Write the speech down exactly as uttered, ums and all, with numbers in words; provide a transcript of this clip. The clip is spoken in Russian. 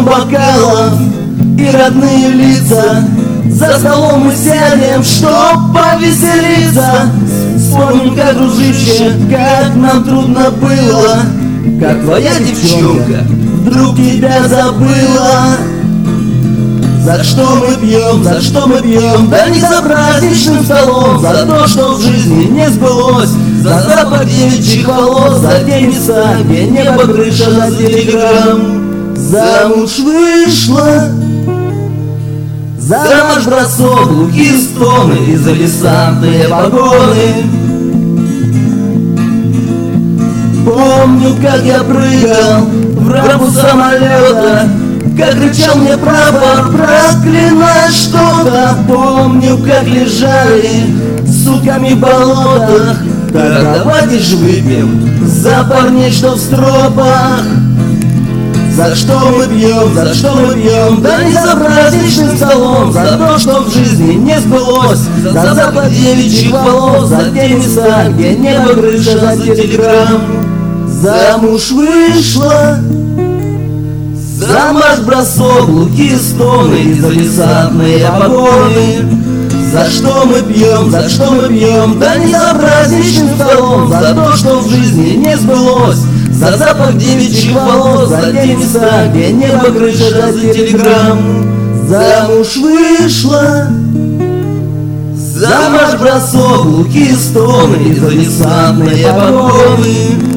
гром бокалов и родные лица. За столом мы сядем, чтоб повеселиться. Вспомним, как, дружище, как нам трудно было, как твоя девчонка вдруг тебя забыла. За что мы пьем, за что мы пьем? Да не за праздничным столом, за то, что в жизни не сбылось, за запах девичьих волос, за те места, где небо крыша за телеграм. Замуж вышла, за наш бросок, глухие стоны и за десантные погоны. Помню, как я прыгал в раму самолета, как кричал мне прапор, проклиная что-то. Помню, как лежали суками в болотах. Так давайте ж выпьем за парней, что в стропах. За что мы пьем, за что мы пьем? Да не за праздничным столом, за то, что в жизни не сбылось, за запах девичьих волос, за те места, где небо крыша за телеграм. Замуж вышла, за марш бросок, глухие стоны и за десантные погоны. За что мы пьем, за что мы пьем? Да не за праздничным столом, за то, что в жизни не сбылось, за запах девичьих волос, за те места, где небо крыша за телеграм. Замуж вышла, за марш бросок, глухие стоны и за десантные погоны.